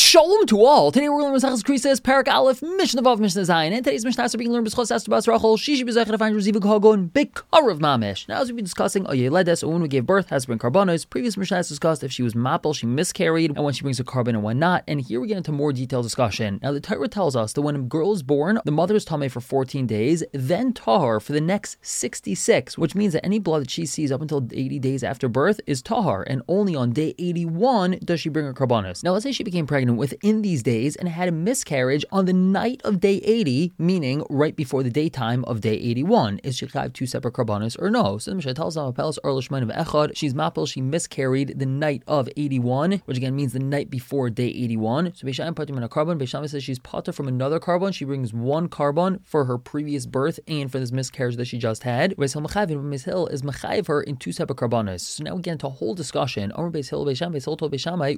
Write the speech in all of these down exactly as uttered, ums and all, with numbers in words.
Shalom to all. Today we're learning Masechus Krisis, Parak Aleph, Mishnah Vav, Mishnah Zayin, and today's Mishnah is being learned b'schos Esther Bas Rachel. Shishi b'zeicha to find Reziva Kohagon B'karav Mamish. Now, as we've been discussing, a Yeledes, or when we gave birth, has to bring karbanos. Previous Mishnah has discussed if she was mapel, she miscarried, and when she brings a carbon and when not. And here we get into more detailed discussion. Now, the Torah tells us that when a girl is born, the mother is tamei for fourteen days, then tahar for the next sixty-six, which means that any blood that she sees up until eighty days after birth is tahar, and only on day eighty-one does she bring her karbanos. Now, let's say she became pregnant within these days and had a miscarriage on the night of day eighty, meaning right before the daytime of day eighty-one. Is she have two separate karbanos or no? So the Mishnah tells us echad, she's mapel, she miscarried the night of eighty-one, which again means the night before day eighty-one. So Beishamai patur min carbon. Beishamai says she's patur from another carbon. She brings one carbon for her previous birth and for this miscarriage that she just had. Beis Hill is mechayiv her in two separate karbanos. So now we get into a whole discussion. Beis Hill, Beis Hill told Beishamai,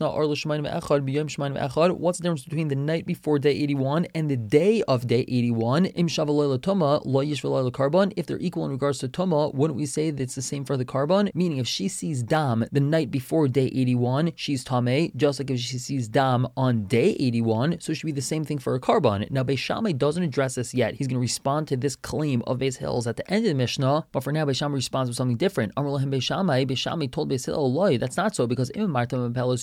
what's the difference between the night before day eighty-one and the day of day eighty-one? If they're equal in regards to Tuma, wouldn't we say that it's the same for the carbon? Meaning, if she sees Dam the night before day eighty-one, she's Tameh, just like if she sees Dam on day eighty-one, so it should be the same thing for a carbon. Now, Beis Shammai doesn't address this yet. He's going to respond to this claim of Beis Hill's at the end of the Mishnah, but for now, Beis Shammai responds with something different. Amar Lahem Beis Shammai, Beis Shammai told Beis Hill, Loi, that's not so, because if you want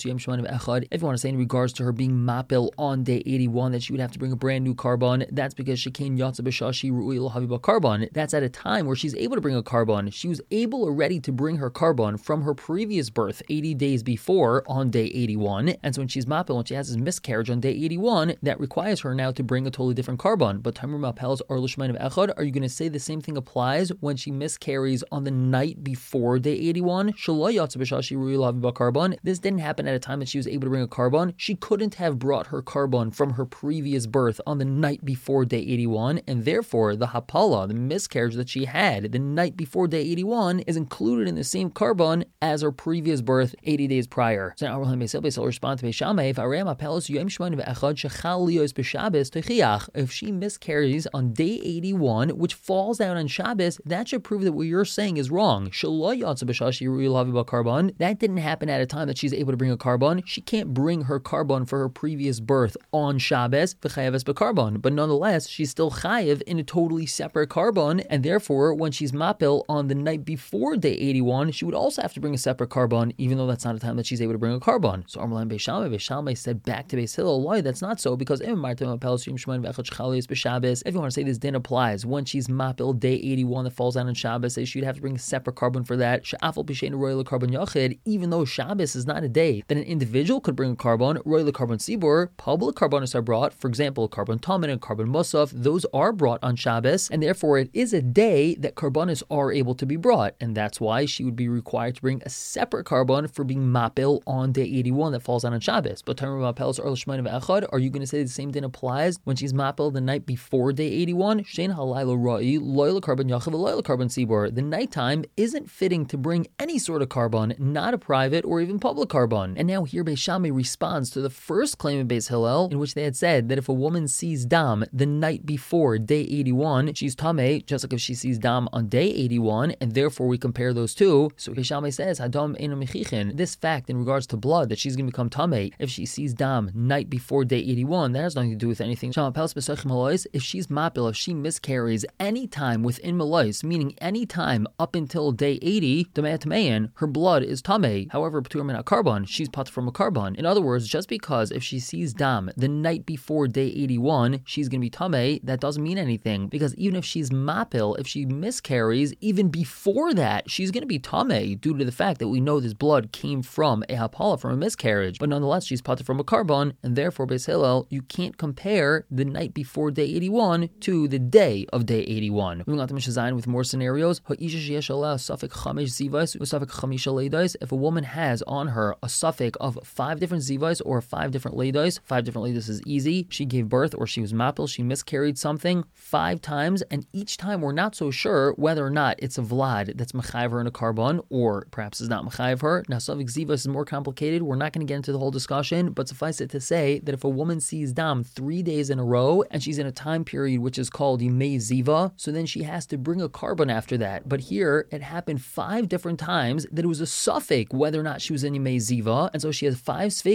to say in regards to her being mapil on day eighty-one that she would have to bring a brand new carbon, that's because she came yatsa b'shashi ru'il haviba carbon. That's at a time where she's able to bring a carbon. She was able already to bring her carbon from her previous birth eighty days before on day eighty-one, and so when she's mapil, when she has this miscarriage on day eighty-one, that requires her now to bring a totally different carbon. But Tamar Mapels are l'shmain of echad. Are you going to say the same thing applies when she miscarries on the night before day eighty-one? Shaloi yatsa b'shashi ru'il haviba carbon. This didn't happen at a time that she was able to bring a carbon. She couldn't have brought her carbon from her previous birth on the night before day eighty-one, and therefore the hapala, the miscarriage that she had the night before day eighty-one, is included in the same carbon as her previous birth eighty days prior. So now Avraham Beis Hill will respond to Beis Shammai, if she miscarries on day eighty-one, which falls out on Shabbos, that should prove that what you're saying is wrong. That didn't happen at a time that she's able to bring a carbon. She can't bring her carbon for her previous birth on Shabbos, but nonetheless, she's still chayiv in a totally separate carbon, and therefore, when she's mapil on the night before day eighty-one, she would also have to bring a separate carbon, even though that's not a time that she's able to bring a carbon. So Amar Beis Shammai, Beis Shammai said back to Beis Hill, why that's not so, because if you want to say this din applies when she's mapil day eighty-one that falls down on Shabbos, so she'd have to bring a separate carbon for that. Even though Shabbos is not a day that an individual could bring a carbon, royal carbon sibur, public carbonos are brought. For example, carbon tamin and carbon musaf, those are brought on Shabbos, and therefore it is a day that carbonos are able to be brought, and that's why she would be required to bring a separate carbon for being mapil on day eighty-one that falls on on Shabbos. But are you going to say the same thing applies when she's mapil the night before day eighty-one? The nighttime isn't fitting to bring any sort of carbon, not a private or even public carbon. And now here Beis Shammai responds to the first claim of Beis Hillel, in which they had said that if a woman sees Dam the night before day eighty-one, she's Tameh, just like if she sees Dam on day eighty-one, and therefore we compare those two. So Beis Shammai says, Hadam eino mechichin, this fact in regards to blood, that she's going to become Tameh if she sees Dam night before day eighty-one, that has nothing to do with anything. If she's mapil, if she miscarries any time within Malois, meaning any time up until day eighty, her blood is Tameh. However, P'tur min carbon, she's pat from a carbon. In other words, just because if she sees Dam the night before day eighty-one, she's going to be Tameh, that doesn't mean anything, because even if she's mapil, if she miscarries, even before that, she's going to be Tameh, due to the fact that we know this blood came from a hapala, from a miscarriage. But nonetheless, she's pat from a carbon, and therefore, Beis Hillel, you can't compare the night before day eighty-one to the day of day eighty-one. Moving on to Mishnah Zayin with more scenarios. If a woman has on her a suffix of five different zivais or five different leidos, five different leidos is easy. She gave birth or she was mapil, she miscarried something five times, and each time we're not so sure whether or not it's a vlad that's mechayiv her in a carbon, or perhaps is not mechayiv her. Now, suffix zivais is more complicated. We're not going to get into the whole discussion, but suffice it to say that if a woman sees dam three days in a row and she's in a time period which is called yimei ziva, so then she has to bring a carbon after that. But here it happened five different times that it was a suffix whether or not she was in yimei ziva, and so she has five sveikos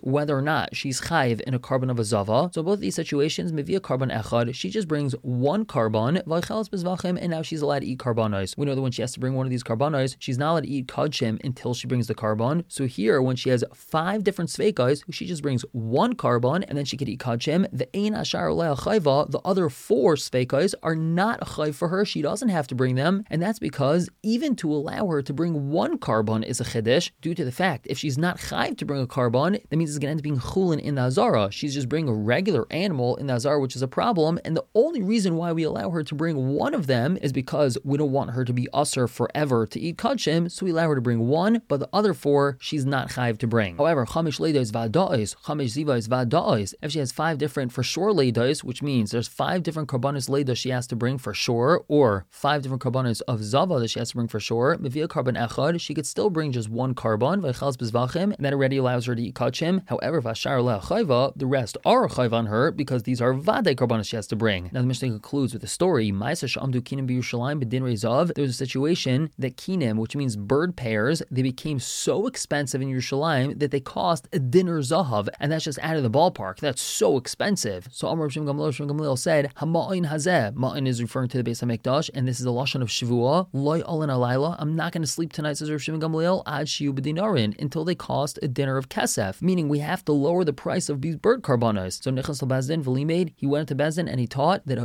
whether or not she's chayiv in a carbon of a zava. So both these situations, mevia carbon echad, she just brings one carbon, and now she's allowed to eat carbonos. We know that when she has to bring one of these carbonos, she's not allowed to eat kadshim until she brings the carbon. So here, when she has five different sveikas, she just brings one carbon, and then she could eat kadshim. The ein ashar leah chayva, the other four sveikas are not a chayv for her. She doesn't have to bring them, and that's because even to allow her to bring one carbon is a chiddush, due to the fact if she's not chayv to bring a carbon, that means it's going to end up being chulin in the Hazara. She's just bringing a regular animal in the Hazara, which is a problem, and the only reason why we allow her to bring one of them is because we don't want her to be usher forever to eat kadshim, so we allow her to bring one, but the other four she's not chayv to bring. However, chamish leidos va'da'is, chamish zivos va'da'is, if she has five different for sure leidos, which means there's five different karbanos leidos she has to bring for sure, or five different karbanos of zava that she has to bring for sure, mevia carbon echad, she could still bring just one carbon, v'chals bezvachim, and that already allows her to eat kadshim. However, v'ashar le'achayva, the rest are a chayv on her because these are vade karbanos she has to bring. Now the Mishnah concludes with the story. Ma'aser she'amdu kinim b'Yerushalayim b'din rezav. There was a situation that kinim, which means bird pairs, they became so expensive in Yerushalayim that they cost a dinar zahav, and that's just out of the ballpark. That's so expensive. So Amar Shim Gamliel, Shim Gamliel said, Hama'in hazeh. Ma'in is referring to the Beis Hamikdash, and this is the lashon of Shavua. Loy alin alayla. I'm not going to sleep tonight, says Rav Shimon Gamliel, ad shiu b'dinarin, until they cost a dinar of kesef. Meaning we have to lower the price of these bird karbanos. So Nichnas Bezdin v'limeid, he went to Bezdin and he taught that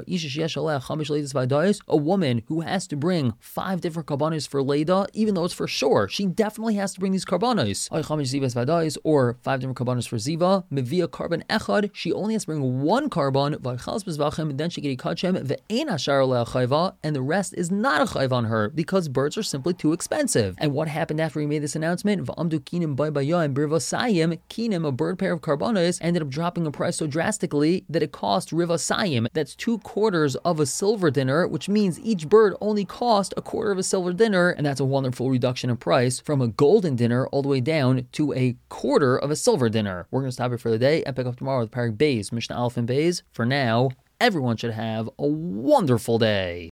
a woman who has to bring five different karbanos for Leda, even though it's for sure, she definitely has to bring these karbanos. Or five different karbanos for Ziva, Mevia carbon echad, she only has to bring one carbon, then she can eat kadshim, and the rest is not a chayv on her because birds are simply too expensive. And what happened after he made this announcement? Kinim, a bird pair of karbanos, ended up dropping a price so drastically that it cost rivasayim. That's two quarters of a silver dinner, which means each bird only cost a quarter of a silver dinner, and that's a wonderful reduction in price from a golden dinner all the way down to a quarter of a silver dinner. We're going to stop here for the day and pick up tomorrow with Parak Beis, Mishnah Aleph and Beis. For now, everyone should have a wonderful day.